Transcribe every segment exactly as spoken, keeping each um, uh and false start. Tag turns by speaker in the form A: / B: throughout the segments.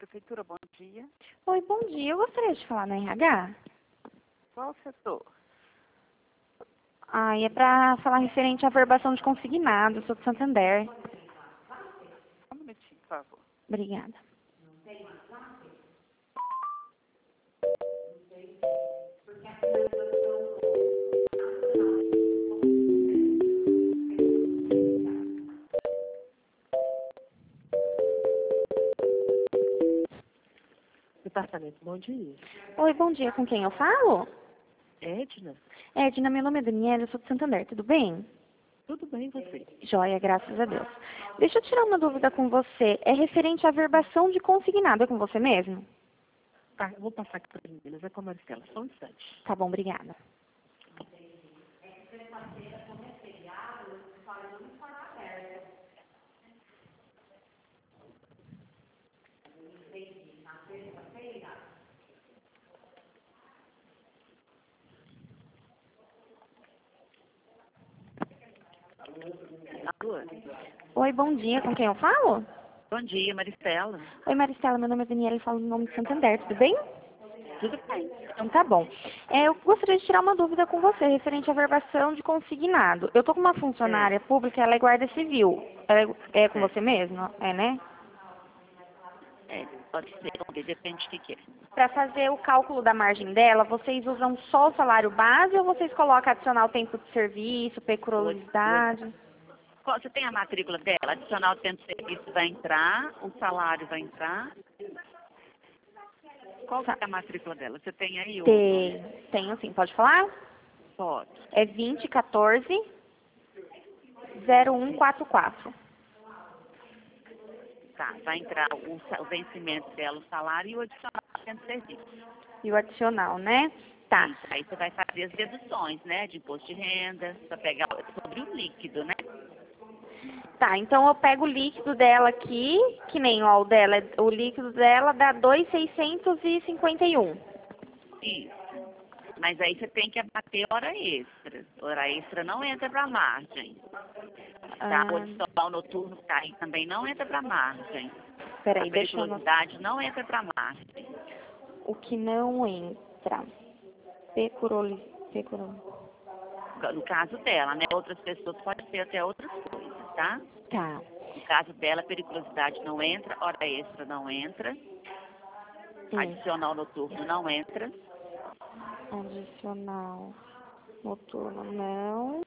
A: Prefeitura, bom dia.
B: Oi, bom dia. Eu gostaria de falar na R H.
A: Qual o setor?
B: Ah, e é para falar referente à verbação de consignado. Eu sou de Santander.
A: Um minutinho, por favor.
B: Obrigada.
C: Departamento, bom dia.
B: Oi, bom dia. Com quem eu falo?
C: Edna,
B: Edna, meu nome é Daniela, eu sou de Santander. Tudo bem?
C: tudo bem você?
B: Joia, graças a Deus. Deixa eu tirar uma dúvida com você. É referente à verbação de consignado. É com você mesmo?
C: Tá, eu vou passar aqui para as meninas, é com a Maristela, só um instante.
B: Tá bom, obrigada.
A: Alô?
B: Oi, bom dia. Com quem eu falo?
A: Bom dia, Maristela.
B: Oi, Maristela, meu nome é Daniela e falo no nome de Santander. Tudo bem?
A: Tudo bem?
B: Então tá bom. É, eu gostaria de tirar uma dúvida com você referente à verbação de consignado. Eu tô com uma funcionária pública, ela é guarda civil. Ela é, é com
A: É.
B: você mesmo? É, né?
A: É, pode ser, vamos ver, depende do que que é.
B: Para fazer o cálculo da margem dela, vocês usam só o salário base ou vocês colocam adicional tempo de serviço, periculosidade?
A: Qual- Você tem a matrícula dela? Adicional do tempo de serviço vai entrar, o salário vai entrar. Qual que é a matrícula dela? Você tem aí o...
B: Tem, tenho sim. Pode falar?
A: Pode.
B: É vinte quatorze zero um quatro quatro.
A: Tá, vai entrar o, sa- o vencimento dela, o salário e o adicional do tempo de serviço.
B: E o adicional, né? Tá.
A: Isso. Aí você vai fazer as deduções, né? De imposto de renda, para pegar sobre o líquido, né?
B: Tá, então eu pego o líquido dela aqui, que nem ó, o dela, o líquido dela dá dois mil seiscentos e cinquenta e um.
A: Isso. Mas aí você tem que abater hora extra. Hora extra não entra para margem. Tá? O
B: Ah,
A: adicional noturno que tá aí também não entra para margem. A
B: peraí, deixa eu anotar.
A: periculosidade não entra para margem.
B: O que não entra. Pecuroli, pecuroli.
A: No caso dela, né? Outras pessoas podem ter até outras coisas, tá?
B: Tá.
A: No caso dela, a periculosidade não entra, hora extra não entra,
B: Hum.
A: adicional noturno não entra.
B: Adicional noturno não.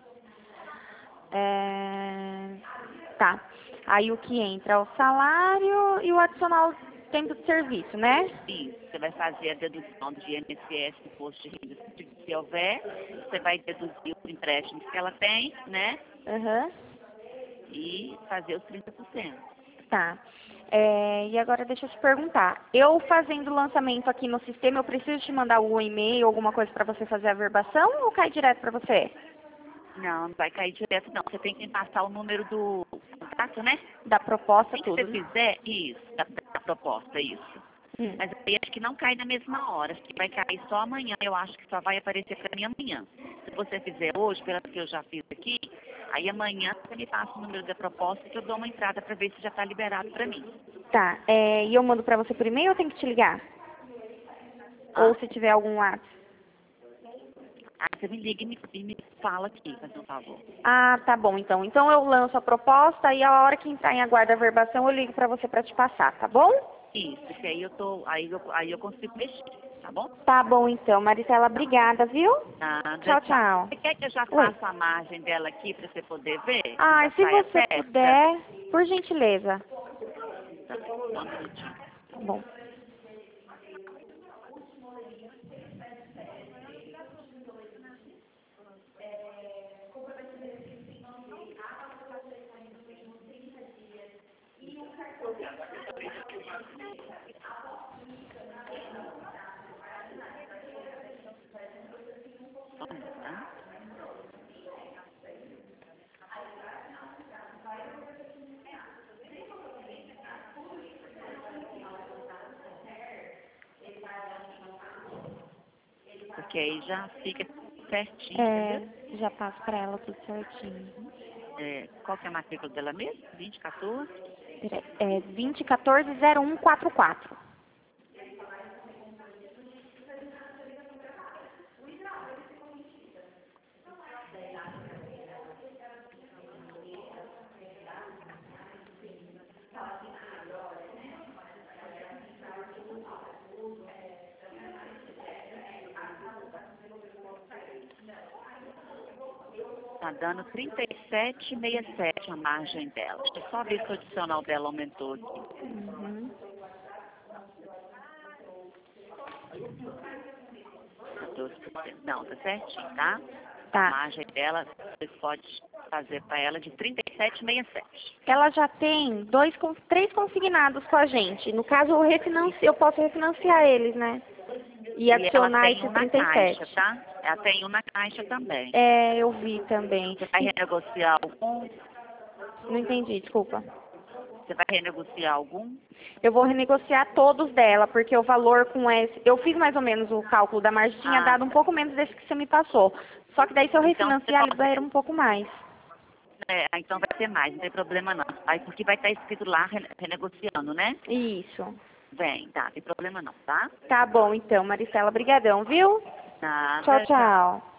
B: É, tá. Aí o que entra é o salário e o adicional tempo de serviço, né?
A: Isso, você vai fazer a dedução do I N S S, imposto de renda, se se houver, você vai deduzir os empréstimos que ela tem, né?
B: Aham.
A: E fazer os trinta por cento.
B: Tá. É, e agora deixa eu te perguntar. Eu fazendo o lançamento aqui no sistema, eu preciso te mandar algum e-mail, alguma coisa para você fazer a verbação ou cai direto para você?
A: Não, não vai cair direto não. Você tem que me passar o número do contrato, né?
B: Da proposta,
A: Assim que
B: tudo.
A: você fizer, isso, da, da proposta, isso.
B: Hum.
A: Mas aí acho que não cai na mesma hora, acho que vai cair só amanhã. Eu acho que só vai aparecer para mim amanhã. Se você fizer hoje, pelo que eu já fiz aqui, aí amanhã você me passa o número da proposta que eu dou uma entrada para ver se já está liberado para mim.
B: Tá. É, e eu mando para você por e-mail ou eu tenho que te ligar?
A: Ah.
B: Ou se tiver algum WhatsApp?
A: Aí você me liga e me, e me fala aqui, faz um favor.
B: Ah, tá bom, então. Então eu lanço a proposta e a hora que entrar em aguardo a verbação eu ligo para você para te passar, tá bom?
A: Isso, que aí eu tô, aí eu, aí eu consigo mexer, tá bom?
B: Tá bom, então. Maricela, obrigada, viu?
A: Nada.
B: Tchau, tchau.
A: Você quer que eu já
B: Oi.
A: faça a margem dela aqui para você poder ver?
B: Ah,
A: Já
B: se
A: sai a
B: você
A: peça?
B: puder, por gentileza.
A: Tá, só um minutinho.
B: Tá bom.
A: Só um minuto, tá? Porque aí já fica certinho,
B: É,
A: entendeu?
B: já passo para ela tudo certinho.
A: É, qual que é a matrícula dela mesmo? vinte, quatorze?
B: Peraí, é vinte e quatorze zero um quatro quatro.
A: Tá dando trinta e sete vírgula sessenta e sete a margem dela. Deixa eu só ver se o adicional dela aumentou aqui.
B: Uhum.
A: doze por cento. Não, tá certinho, tá?
B: Tá.
A: A margem dela, você pode fazer para ela de trinta e sete vírgula sessenta e sete.
B: Ela já tem dois, con- três consignados com a gente. No caso, eu, refinanci... eu posso refinanciar eles, né? E
A: E ela
B: adicionar
A: tem
B: esse
A: um na
B: trinta e
A: caixa,
B: sete.
A: tá? Ela tem um na caixa também.
B: É, eu vi também.
A: Você vai renegociar algum?
B: Não entendi, desculpa.
A: Você vai renegociar algum?
B: Eu vou renegociar todos dela, porque o valor com esse... Eu fiz mais ou menos o cálculo da margem, tinha
A: Ah,
B: dado um pouco menos desse que você me passou. Só que daí se eu
A: então você
B: refinanciar,
A: pode...
B: libera um pouco mais.
A: É, então vai ter mais, não tem problema não. Aí porque vai estar escrito lá rene- renegociando, né?
B: Isso.
A: Vem, tá, não tem problema não, tá?
B: Tá bom, então, Maricela. Brigadão, viu?
A: Nada.
B: Tchau, tchau.